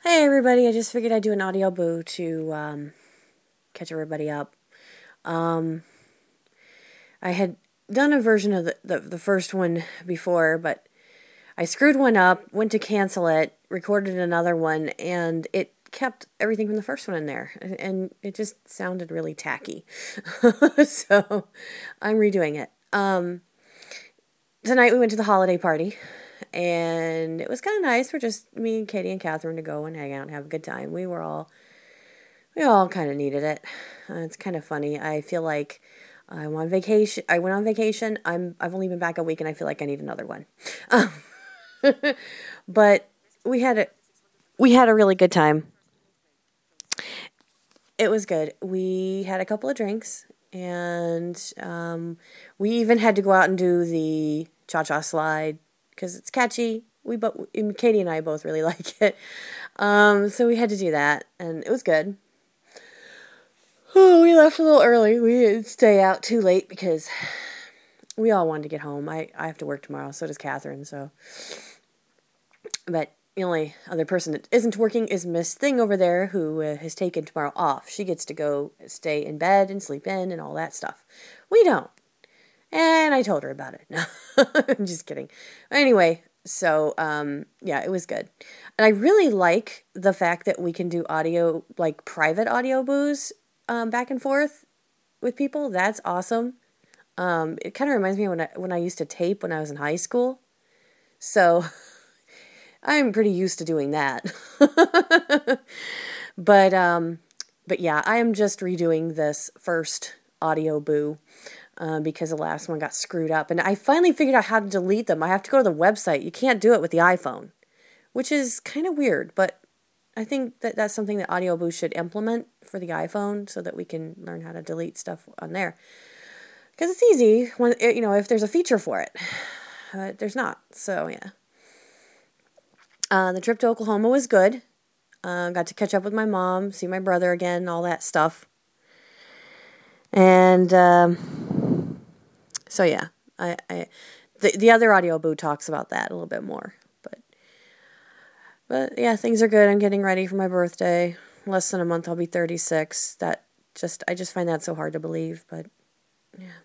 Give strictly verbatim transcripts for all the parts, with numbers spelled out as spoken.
Hey everybody, I just figured I'd do an audio boo to um, catch everybody up. Um, I had done a version of the, the, the first one before, but I screwed one up, went to cancel it, recorded another one, and it kept everything from the first one in there. And it just sounded really tacky. So I'm redoing it. Um, tonight we went to the holiday party. And it was kind of nice for just me and Katie and Catherine to go and hang out and have a good time. We were all, we all kind of needed it. Uh, it's kind of funny. I feel like I'm on vacation. I went on vacation. I'm, I've only been back a week and I feel like I need another one. Um, but we had a, we had a really good time. It was good. We had a couple of drinks and um, we even had to go out and do the cha-cha slide because it's catchy. We both, Katie and I both really like it. Um, so we had to do that, and it was good. Oh, we left a little early. We didn't stay out too late because we all wanted to get home. I, I have to work tomorrow, so does Catherine, so. But the only other person that isn't working is Miss Thing over there, who uh, has taken tomorrow off. She gets to go stay in bed and sleep in and all that stuff. We don't. And I told her about it. No, I'm just kidding. Anyway, so um, yeah, it was good. And I really like the fact that we can do audio, like private audio boos um, back and forth with people. That's awesome. Um, it kind of reminds me of when I, when I used to tape when I was in high school. So I'm pretty used to doing that. But um, but yeah, I am just redoing this first audio boo. Uh, because the last one got screwed up. And I finally figured out how to delete them. I have to go to the website. You can't do it with the iPhone, which is kind of weird, but I think that that's something that Audioboo should implement for the iPhone so that we can learn how to delete stuff on there. Because it's easy, when you know, if there's a feature for it. Uh, there's not, so yeah. Uh, the trip to Oklahoma was good. Uh, got to catch up with my mom, see my brother again, all that stuff. And... Um, So yeah, I, I the the other audio boo talks about that a little bit more, but but yeah, things are good. I'm getting ready for my birthday. Less than a month, I'll be thirty-six. That just I just find that so hard to believe, but yeah.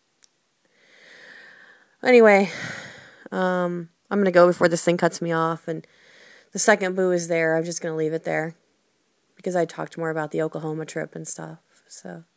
Anyway, um, I'm gonna go before this thing cuts me off, and the second boo is there. I'm just gonna leave it there because I talked more about the Oklahoma trip and stuff. So